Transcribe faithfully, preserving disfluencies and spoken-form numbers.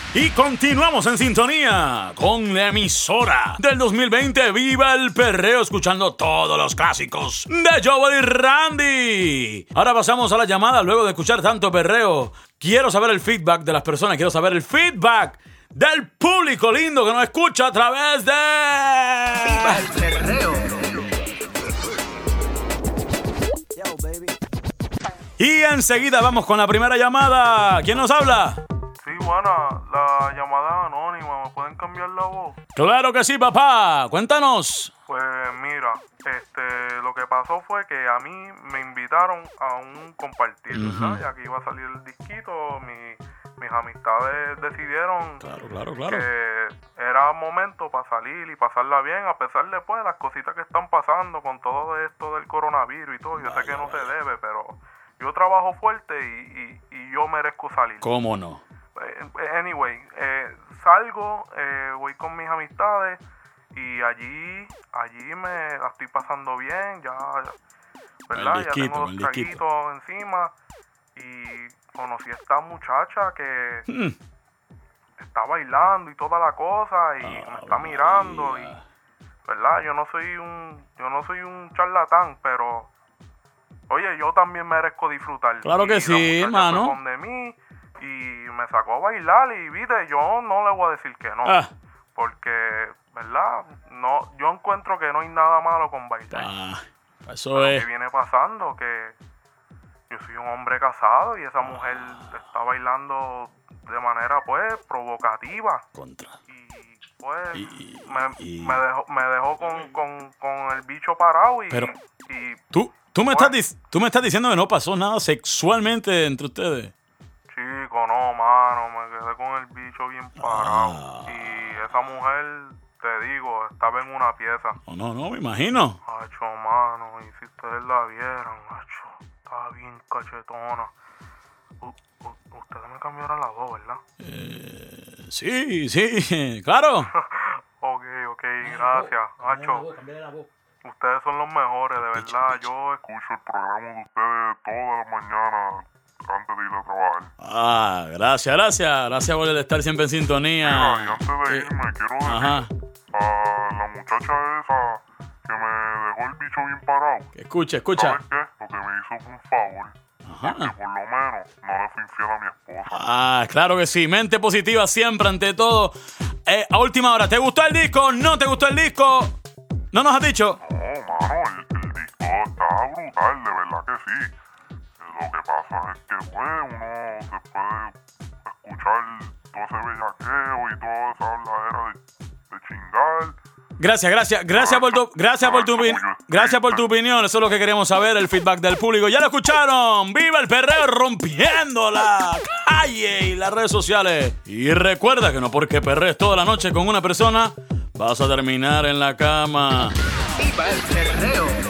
Y continuamos en sintonía con la emisora del dos mil veinte. ¡Viva el perreo! Escuchando todos los clásicos de Joel y Randy. Ahora pasamos a la llamada luego de escuchar tanto perreo. Quiero saber el feedback de las personas. Quiero saber el feedback del público lindo que nos escucha a través de... ¡Viva el perreo! Yo, baby. Y enseguida vamos con la primera llamada. ¿Quién nos habla? Sí, buena, la llamada anónima, ¿me pueden cambiar la voz? Claro que sí, papá. Cuéntanos. Pues mira, este, lo que pasó fue que a mí me invitaron a un compartir, ¿verdad? Ya que iba a salir el disquito, mi, mis amistades decidieron Claro, claro, claro. que era momento para salir y pasarla bien, a pesar de pues, las cositas que están pasando con todo esto del coronavirus y todo. Yo sé que no se debe, pero yo trabajo fuerte y, y, y yo merezco salir. ¿Cómo no? Anyway, eh, salgo, eh, voy con mis amistades y allí allí me la estoy pasando bien, ya, ¿verdad? El disquito, ya tengo el dos disquito. traguitos encima y conocí a esta muchacha que Mm. está bailando y toda la cosa y Ah, me está mirando y, María. ¿verdad? Yo no soy un yo no soy un charlatán, pero oye, yo también merezco disfrutar. Claro que Y la sí, muchacha mano. fue con de mí y me sacó a bailar y viste, yo no le voy a decir que no, Ah. porque, ¿verdad? No, yo encuentro que no hay nada malo con bailar. Ah, eso Lo es. que viene pasando que yo soy un hombre casado y esa mujer está bailando de manera pues provocativa Contra. y pues Y- me, y- me dejó me dejó con, con, con el bicho parado y, Pero- y ¿Tú, tú, me Bueno. estás, dic- tú me estás diciendo que no pasó nada sexualmente entre ustedes. chico, no, mano, me quedé con el bicho bien parado. Ah. Y esa mujer, te digo, estaba en una pieza. No, no, no, me imagino. Hacho, mano, y si ustedes la vieran, hacho, estaba bien cachetona. U- u- ustedes me cambiaron las dos, ¿verdad? Eh, sí, sí, claro. Ok, ok, gracias. Hacho, ustedes son los mejores, de verdad. Yo escucho el programa de ustedes todas las mañanas antes de ir a trabajar. Ah, gracias, gracias. Gracias por estar siempre en Mira, y sintonía. antes de Eh, irme, quiero decir Ajá. a la muchacha esa que me dejó el bicho bien parado. Escucha, escucha. ¿Sabes qué? Lo que me hizo fue un favor. Ajá. Que por lo menos no le fui infiel a mi esposa. Ah, claro que sí. Mente positiva siempre ante todo. Eh, a última hora, ¿te gustó el disco? ¿No te gustó el disco? ¿No nos has dicho? No, mano, el, el disco está brutal, de verdad que sí. Lo que pasa es que, pues, uno después de escuchar todo ese bellaqueo y toda esa habladera de, de chingar. Gracias, gracias, gracias por tu, gracias por tu, opin- gracias por tu opinión. Eso es lo que queremos saber, el feedback del público. Ya lo escucharon. ¡Viva el perreo rompiendo la calle y las redes sociales! Y recuerda que no porque perrees toda la noche con una persona vas a terminar en la cama. ¡Viva el perreo!